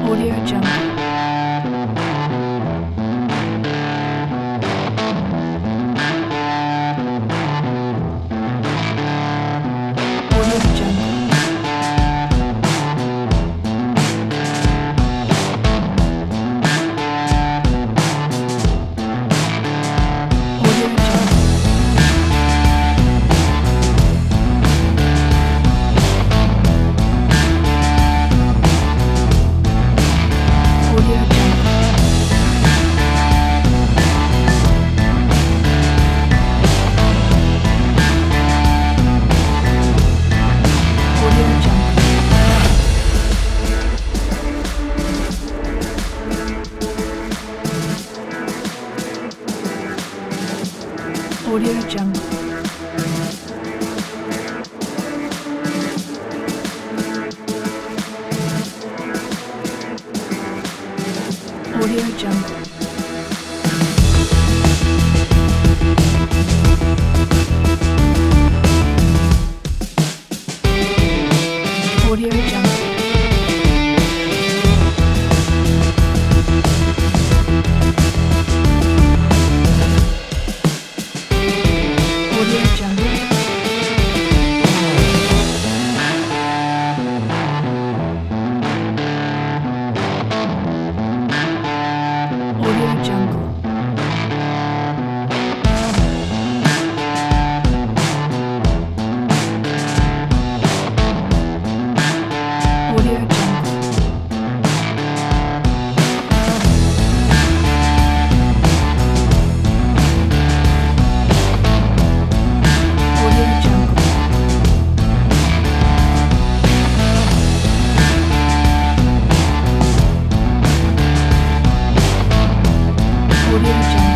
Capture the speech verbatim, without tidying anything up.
Audio Jungle. Audio Jungle. Audio Jungle. Audio Jungle. Audio Jungle. Audio Jungle. Audio Jungle. Audio Jungle. Audio Jungle. Audio Jungle. Audio Jungle. Audio Jungle. Audio Jungle.